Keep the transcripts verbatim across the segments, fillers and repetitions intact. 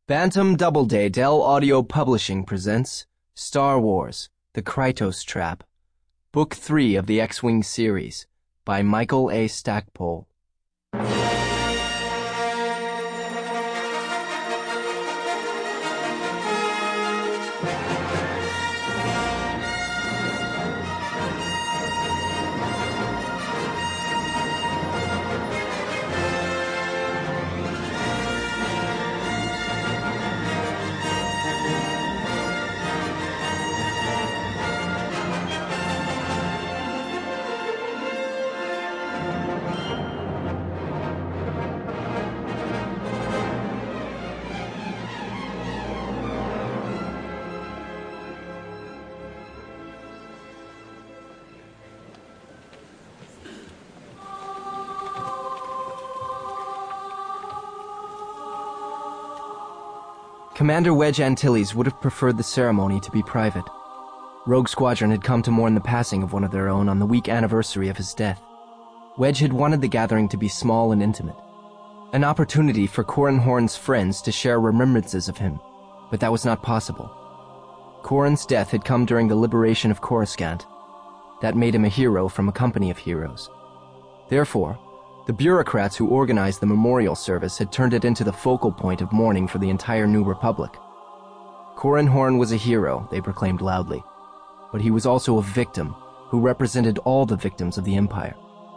Bantam Doubleday Dell Audio Publishing presents Star Wars: The Krytos Trap, Book three of the X-Wing series, by Michael A. Stackpole. Commander Wedge Antilles would have preferred the ceremony to be private. Rogue Squadron had come to mourn the passing of one of their own on the week anniversary of his death. Wedge had wanted the gathering to be small and intimate, an opportunity for Corran Horn's friends to share remembrances of him, but that was not possible. Corran's death had come during the liberation of Coruscant. That made him a hero from a company of heroes. Therefore, the bureaucrats who organized the memorial service had turned it into the focal point of mourning for the entire New Republic. Corran Horn was a hero, they proclaimed loudly, but he was also a victim who represented all the victims of the Empire.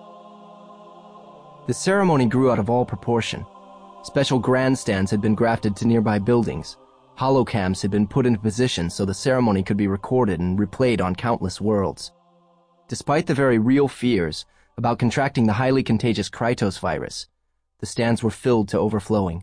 The ceremony grew out of all proportion. Special grandstands had been grafted to nearby buildings. Holocams had been put into position so the ceremony could be recorded and replayed on countless worlds. Despite the very real fears about contracting the highly contagious Krytos virus, the stands were filled to overflowing.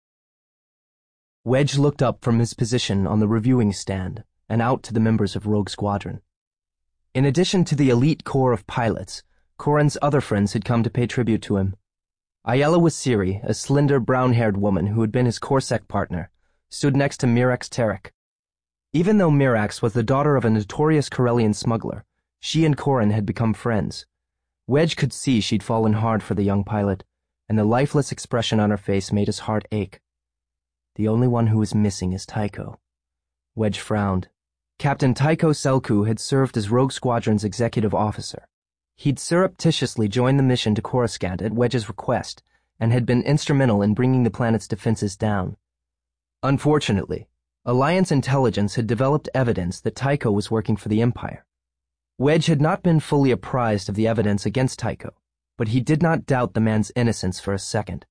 Wedge looked up from his position on the reviewing stand and out to the members of Rogue Squadron. In addition to the elite corps of pilots, Corran's other friends had come to pay tribute to him. Aayla Wasiri, a slender, brown-haired woman who had been his Corsac partner, stood next to Mirax Terek. Even though Mirax was the daughter of a notorious Corellian smuggler, she and Corran had become friends. Wedge could see she'd fallen hard for the young pilot, and the lifeless expression on her face made his heart ache. The only one who was missing is Tycho. Wedge frowned. Captain Tycho Selku had served as Rogue Squadron's executive officer. He'd surreptitiously joined the mission to Coruscant at Wedge's request and had been instrumental in bringing the planet's defenses down. Unfortunately, Alliance intelligence had developed evidence that Tycho was working for the Empire. Wedge had not been fully apprised of the evidence against Tycho, but he did not doubt the man's innocence for a second.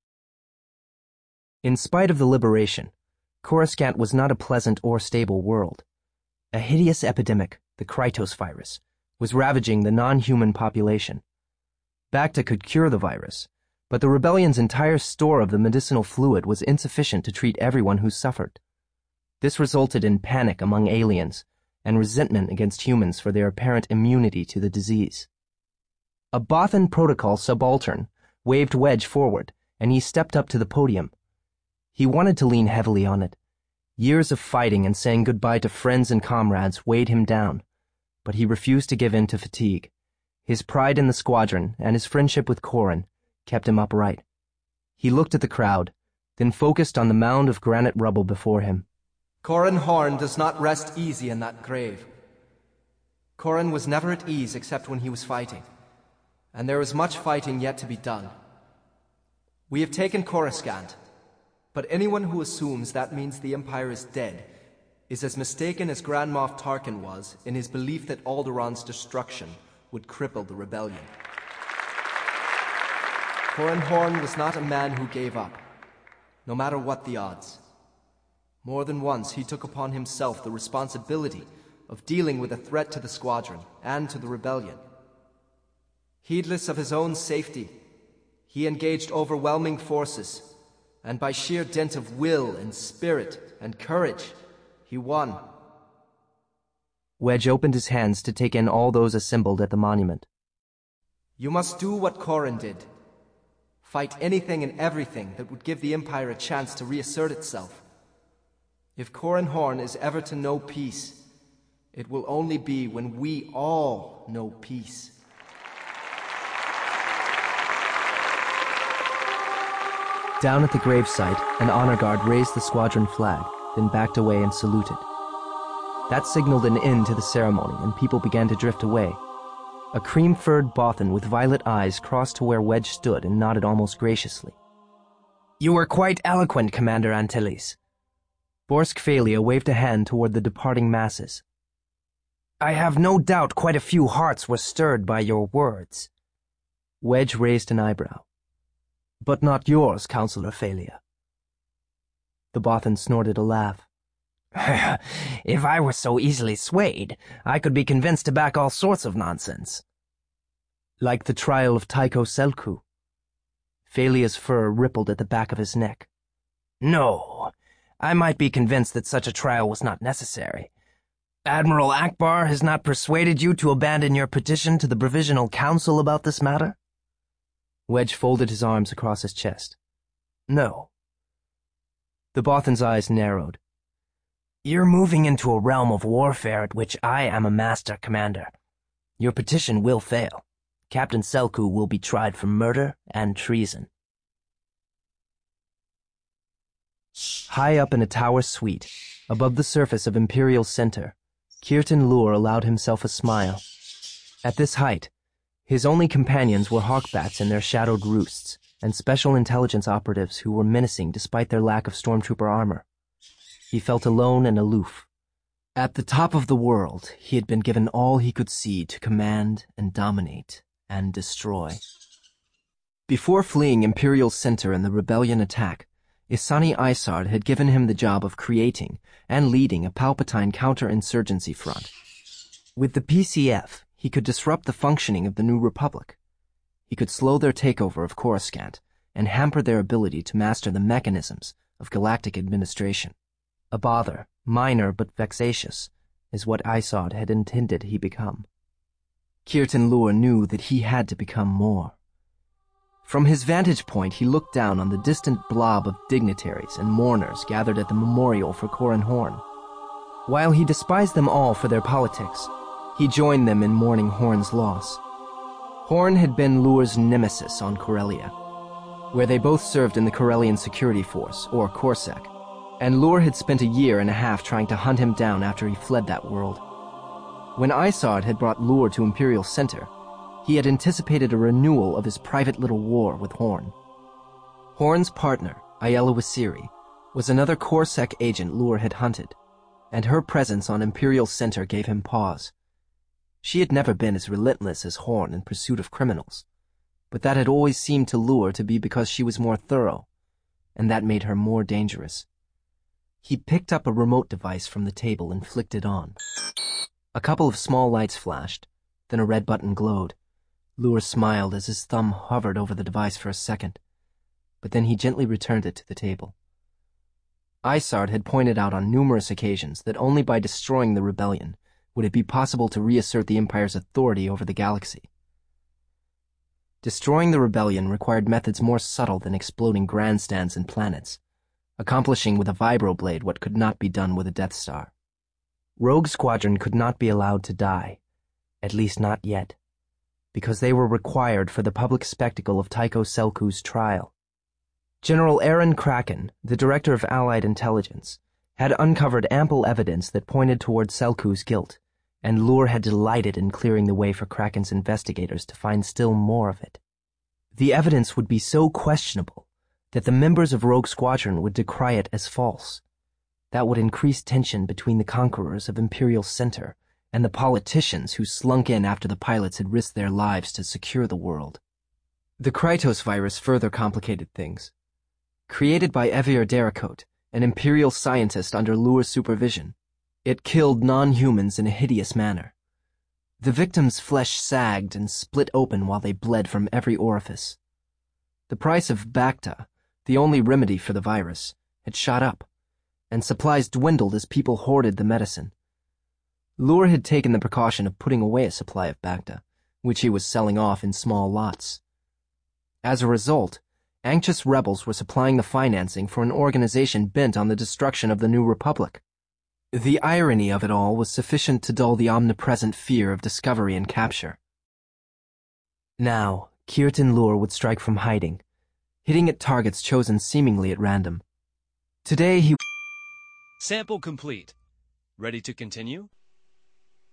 In spite of the liberation, Coruscant was not a pleasant or stable world. A hideous epidemic, the Krytos virus, was ravaging the non-human population. Bacta could cure the virus, but the rebellion's entire store of the medicinal fluid was insufficient to treat everyone who suffered. This resulted in panic among aliens and resentment against humans for their apparent immunity to the disease. A Bothan protocol subaltern waved Wedge forward, and he stepped up to the podium. He wanted to lean heavily on it. Years of fighting and saying goodbye to friends and comrades weighed him down, but he refused to give in to fatigue. His pride in the squadron and his friendship with Corran kept him upright. He looked at the crowd, then focused on the mound of granite rubble before him. Corran Horn does not rest easy in that grave. Corran was never at ease except when he was fighting, and there is much fighting yet to be done. We have taken Coruscant, but anyone who assumes that means the Empire is dead is as mistaken as Grand Moff Tarkin was in his belief that Alderaan's destruction would cripple the rebellion. Corran Horn was not a man who gave up, no matter what the odds. More than once, he took upon himself the responsibility of dealing with a threat to the squadron and to the rebellion. Heedless of his own safety, he engaged overwhelming forces, and by sheer dint of will and spirit and courage, he won. Wedge opened his hands to take in all those assembled at the monument. You must do what Corran did. Fight anything and everything that would give the Empire a chance to reassert itself. If Corran Horn is ever to know peace, it will only be when we all know peace. Down at the gravesite, an honor guard raised the squadron flag, then backed away and saluted. That signaled an end to the ceremony, and people began to drift away. A cream-furred Bothan with violet eyes crossed to where Wedge stood and nodded almost graciously. "You were quite eloquent, Commander Antilles." Borsk Phalia waved a hand toward the departing masses. "I have no doubt quite a few hearts were stirred by your words." Wedge raised an eyebrow. "But not yours, Councillor Phalia." The Bothan snorted a laugh. "If I were so easily swayed, I could be convinced to back all sorts of nonsense." "Like the trial of Tycho Selku." Phalia's fur rippled at the back of his neck. "No, I might be convinced that such a trial was not necessary. Admiral Akbar has not persuaded you to abandon your petition to the Provisional Council about this matter?" Wedge folded his arms across his chest. "No." The Bothan's eyes narrowed. "You're moving into a realm of warfare at which I am a master commander. Your petition will fail. Captain Selku will be tried for murder and treason." High up in a tower suite, above the surface of Imperial Center, Kirtan Lur allowed himself a smile. At this height, his only companions were hawkbats in their shadowed roosts and special intelligence operatives who were menacing despite their lack of stormtrooper armor. He felt alone and aloof. At the top of the world, he had been given all he could see to command and dominate and destroy. Before fleeing Imperial Center in the rebellion attack, Isani Isard had given him the job of creating and leading a Palpatine counterinsurgency front. With the P C F, he could disrupt the functioning of the New Republic. He could slow their takeover of Coruscant and hamper their ability to master the mechanisms of galactic administration. A bother, minor but vexatious, is what Isard had intended he become. Kirtan Lur knew that he had to become more. From his vantage point, he looked down on the distant blob of dignitaries and mourners gathered at the memorial for Corran Horn. While he despised them all for their politics, he joined them in mourning Horn's loss. Horn had been Lur's nemesis on Corellia, where they both served in the Corellian Security Force, or CORSEC, and Lur had spent a year and a half trying to hunt him down after he fled that world. When Isard had brought Lur to Imperial Center, he had anticipated a renewal of his private little war with Horn. Horn's partner, Ayala Wasiri, was another CORSEC agent Lur had hunted, and her presence on Imperial Center gave him pause. She had never been as relentless as Horn in pursuit of criminals, but that had always seemed to Lur to be because she was more thorough, and that made her more dangerous. He picked up a remote device from the table and flicked it on. A couple of small lights flashed, then a red button glowed. Lur smiled as his thumb hovered over the device for a second, but then he gently returned it to the table. Isard had pointed out on numerous occasions that only by destroying the rebellion would it be possible to reassert the Empire's authority over the galaxy. Destroying the rebellion required methods more subtle than exploding grandstands and planets, accomplishing with a vibroblade what could not be done with a Death Star. Rogue Squadron could not be allowed to die, at least not yet, because they were required for the public spectacle of Tycho Selku's trial. General Aaron Kraken, the director of Allied Intelligence, had uncovered ample evidence that pointed toward Selku's guilt, and Lur had delighted in clearing the way for Kraken's investigators to find still more of it. The evidence would be so questionable that the members of Rogue Squadron would decry it as false. That would increase tension between the conquerors of Imperial Center and the politicians who slunk in after the pilots had risked their lives to secure the world. The Krytos virus further complicated things. Created by Evir Dericote, an Imperial scientist under Lur's supervision, it killed non-humans in a hideous manner. The victims' flesh sagged and split open while they bled from every orifice. The price of Bacta, the only remedy for the virus, had shot up, and supplies dwindled as people hoarded the medicine. Lur had taken the precaution of putting away a supply of Bacta, which he was selling off in small lots. As a result, anxious rebels were supplying the financing for an organization bent on the destruction of the New Republic. The irony of it all was sufficient to dull the omnipresent fear of discovery and capture. Now, Kirtan Lur would strike from hiding, hitting at targets chosen seemingly at random. Today he... Sample complete. Ready to continue?